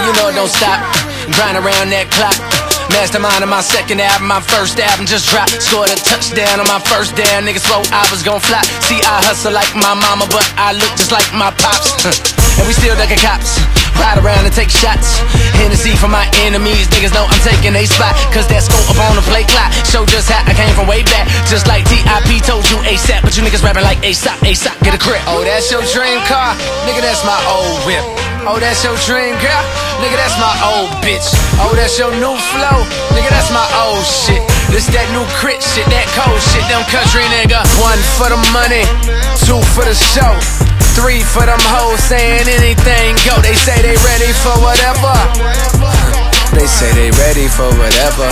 you know it don't stop. Grind around that clock. Mastermind on my second album, my first album just dropped. Scored a touchdown on my first down, niggas swore I was gon' fly. See, I hustle like my mama, but I look just like my pops. And we still ducking cops, ride around and take shots. Hennessy for my enemies, niggas know I'm taking a spot. Cause that scope up on the play clock show just how I came from way back. Just like T.I.P. told you ASAP, but you niggas rapping like ASAP, ASAP, get a grip. Oh, that's your dream car? Nigga, that's my old whip. Oh, that's your dream girl? Nigga, that's my old bitch. Oh, that's your new flow? Nigga, that's my old shit. This that new crit shit, that cold shit, them country nigga. 1 for the money, 2 for the show, 3 for them hoes saying anything go. They say they ready for whatever. They say they ready for whatever.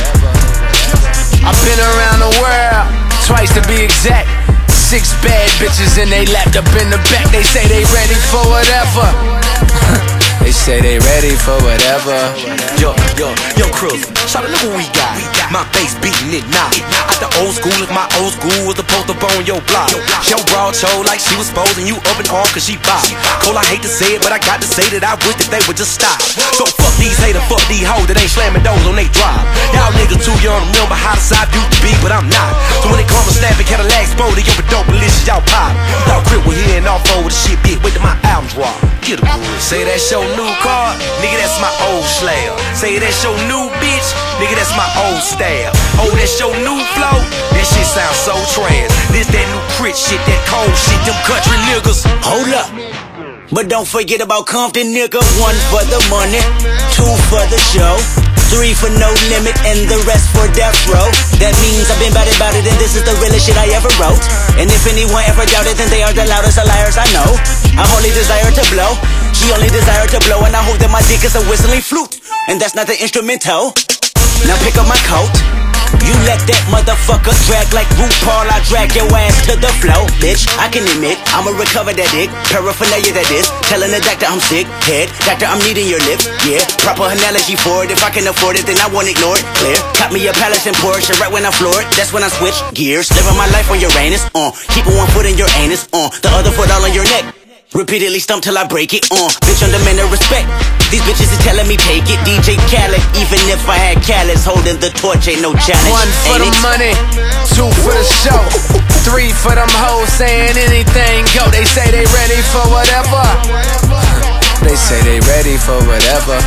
I've been around the world, twice to be exact. 6 bad bitches and they lapped up in the back. They say they ready for whatever. They say they ready for whatever. Yo, Cruz, shout out, look what we got. My bass beating it now. Out the old school, if my old school was supposed to on your block. Yo, broad show like she was supposed, and you up and on cause she pop. Cole, I hate to say it, but I got to say that I wish that they would just stop. So fuck these haters, fuck these hoes that ain't slamming doors on they drive. Y'all niggas too young to remember how the side used to be, but I'm not. So when it comes to snapping Cadillacs, bro, they over dope malicious, y'all pop. Thought Crip was here and off over the shit, bitch, wait till my album drop. Get a groove. Say that's your new car, nigga, that's my old slab. Say that's your new bitch, nigga, that's my old style. Oh, that's your new flow, that shit sounds so trash. This that new crit shit, that cold shit, them country niggas. Hold up, but don't forget about Compton, nigga. 1 for the money, 2 for the show, 3 for no limit, and the rest for death row. That means I've been about it, and this is the realest shit I ever wrote. And if anyone ever doubted, then they are the loudest of liars I know. I only desire to blow, she only desire to blow, and I hope that my dick is a whistling flute, and that's not the instrumental. Now pick up my coat. You let that motherfucker drag like RuPaul, I drag your ass to the floor, bitch. I can admit, I'ma recover that dick. Paraphernalia that is, telling the doctor I'm sick. Head, doctor, I'm needing your lips. Yeah, proper analogy for it. If I can afford it, then I won't ignore it. Clear, got me a palace and Porsche right when I floor it. That's when I switch gears. Living my life on Uranus, keeping 1 foot in your anus, the other foot all on your neck. Repeatedly stump till I break it, bitch, under men of respect. These bitches is telling me take it. DJ Khaled, even if I had callous, holding the torch ain't no challenge. 1 for the money, 2 for the show, 3 for them hoes saying anything go. They say they ready for whatever. They say they ready for whatever.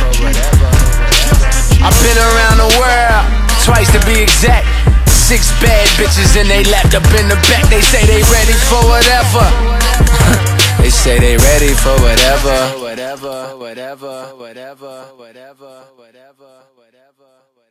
I've been around the world, twice to be exact. 6 bad bitches and they lapped up in the back. They say they ready for whatever. They say they ready for whatever.